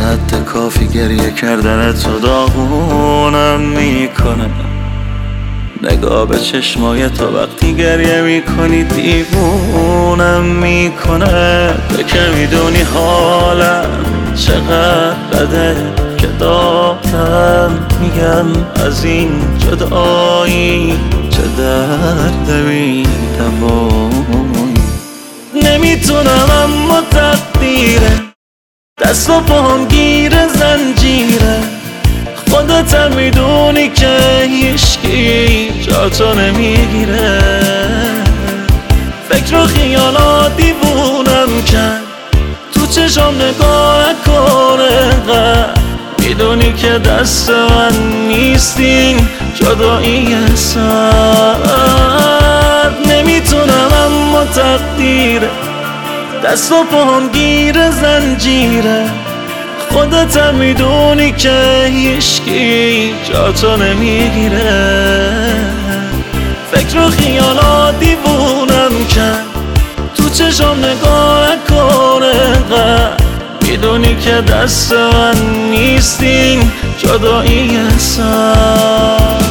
حد کافی گریه کردن تو داغونم میکنه. نگاه به چشمای تو وقتی گریه میکنی دیوونم میکنه. تو که میدونی حالم چقدر بده که دارم میگم از این جدایی چه درد بی دوایی. نمیتونم اما تقدیره دست و پاهم گیر زنجیره. خودت هم میدونی که هیچکی جاتو نمیگیره. فکر و خیالات دیوونم کرد تو چشم نگاه کنه. میدونی که دست من نیستین جدایی سر. نمیتونم اما تقدیره دست و پاهم گیر زنجیره. خودت هم میدونی که هیچکی جاتو نمیگیره. فکر و خیالات دیوونم کرد تو چشم نگاه کنه. میدونی که دست من نیستین جدایی سر.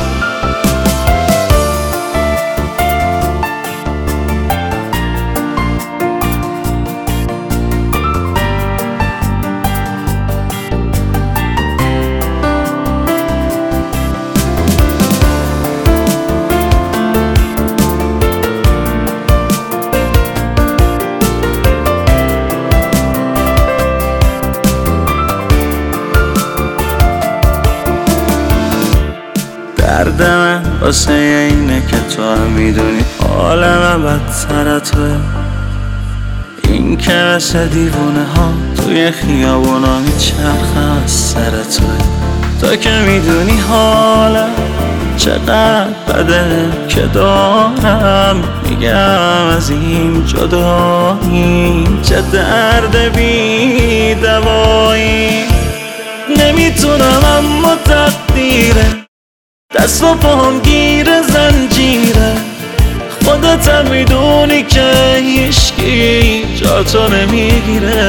درد من واسه اینه که تو هم میدونی حال من بدتر توه. این که مثل دیوونه ها توی خیابونا میچرخم از سر توه. تو که میدونی حالم چقدر بده که دارم میگم از این جدایی چه درد بی دوایی. نمیتونم اما تقدیره دست و پاهم گیر زنجیره. خودت هم میدونی که هیچکی جاتو نمیگیره.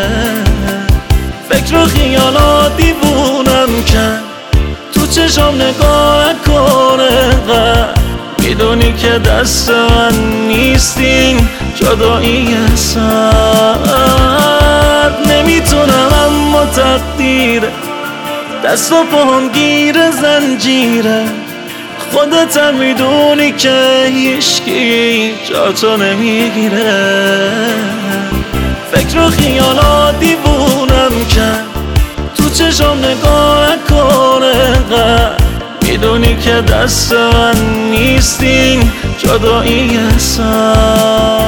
فکر و خیالات دیوونم کرد تو چشم نگاه کنه. میدونی که دست من نیستین جدایی سر. نمیتونم اما تقدیره دست و پاهم گیر زنجیره. خودت هم میدونی که هیچکی جاتو نمیگیره. فکر و خیالات دیوونم کرد تو چشم نگاه کنه. میدونی که دست من نیستین جدایی سر.